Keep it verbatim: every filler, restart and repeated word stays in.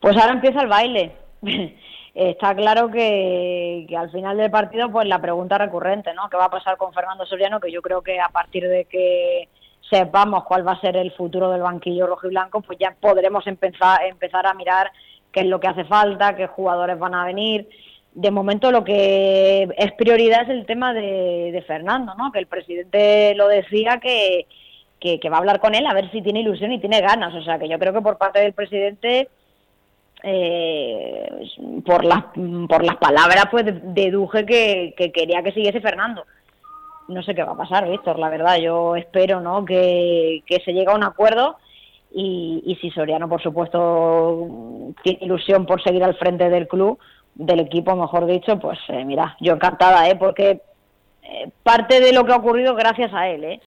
Pues ahora empieza el baile. Está claro que, que al final del partido, pues la pregunta recurrente, ¿no? ¿Qué va a pasar con Fernando Soriano? Que yo creo que a partir de que sepamos cuál va a ser el futuro del banquillo rojiblanco, pues ya podremos empezar, empezar a mirar qué es lo que hace falta, qué jugadores van a venir. De momento lo que es prioridad es el tema de, de Fernando, ¿no? Que el presidente lo decía que, que, que va a hablar con él a ver si tiene ilusión y tiene ganas. O sea, que yo creo que por parte del presidente... Eh, por las por las palabras pues deduje que, que quería que siguiese Fernando. No sé qué va a pasar, Víctor, la verdad. Yo espero, ¿no?, que, que se llegue a un acuerdo y, y si Soriano, por supuesto, tiene ilusión por seguir al frente del club, del equipo, mejor dicho, pues eh, mira, yo encantada, ¿eh? Porque eh, parte de lo que ha ocurrido gracias a él, ¿eh?